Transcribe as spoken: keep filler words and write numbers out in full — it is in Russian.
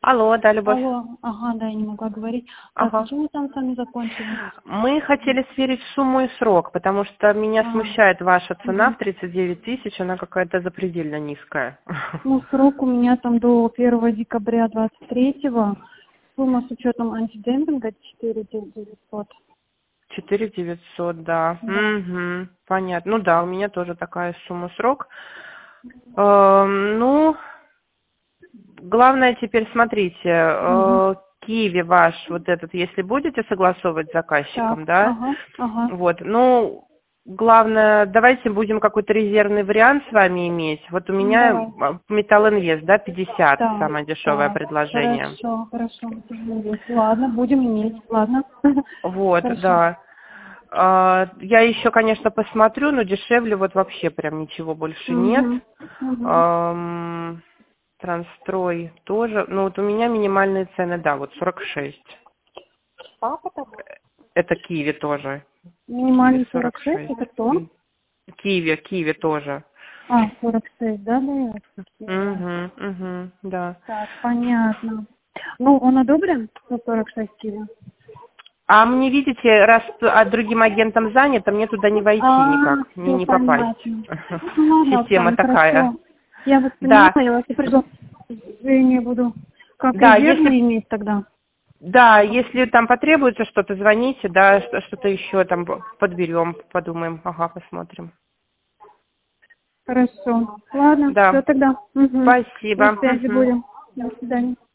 Алло, да, Любовь. Алло, ага, да, я не могла говорить. Так, Ага. почему мы там с вами закончили? Мы хотели сверить сумму и срок, потому что меня А, смущает ваша цена угу. в тридцать девять тысяч, она какая-то запредельно низкая. Ну, срок у меня там до первого декабря двадцать третьего. Сумма с учетом антидемпинга четыре тысячи девятьсот. четыре девятьсот, да. Да. Угу, понятно. Ну да, у меня тоже такая сумма срок. Эм, ну, главное теперь смотрите, Угу. э, Киви ваш, вот этот, если будете согласовывать с заказчиком, Так, да, ага, ага. вот, ну, главное, давайте будем какой-то резервный вариант с вами иметь. Вот у Ну, меня давай. Металл Инвест, да, пятьдесят, Так, самое дешевое так. предложение. Хорошо, хорошо. Ладно, будем иметь. Ладно. Вот, Хорошо. да. А, Я еще, конечно, посмотрю, но дешевле вот вообще прям ничего больше нет. Угу. Угу. Ам, Трансстрой тоже. Ну вот у меня минимальные цены, да, вот сорок шесть. Папа так? Это Киви тоже. Киви Минимальный сорок сорок шесть, шесть. это кто? Киви, Киви тоже. А, сорок шесть, да, да? я- Угу, угу, да. Так, понятно. Ну, он одобрен на сорок шесть кило? А мне, видите, раз а другим агентом занято, мне туда не войти А, никак, не, все не попасть. понятно. Ну, ладно, Система Оксана, такая. хорошо. Я вас поняла, Да, я вас приду. Не буду. Как да, если, резервный иметь тогда? да, если там потребуется что-то, звоните, да, что- что-то еще там подберем, подумаем, ага, посмотрим. Хорошо. Ладно, все Да, тогда. Угу. На спасибо. связи Мгм. будем. До свидания.